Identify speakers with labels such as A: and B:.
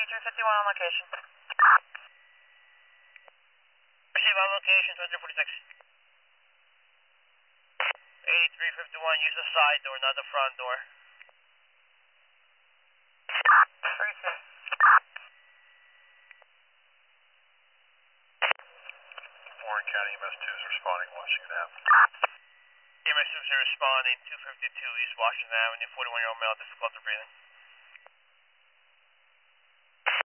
A: 8351 on location.
B: Receive on location, 246. 8351, use the side door, not the front door.
A: 32.
C: Warren County MS2 is responding, Washington Ave.
B: EMS 2 is responding, 252 East Washington Avenue, 41-year-old male, difficulty breathing.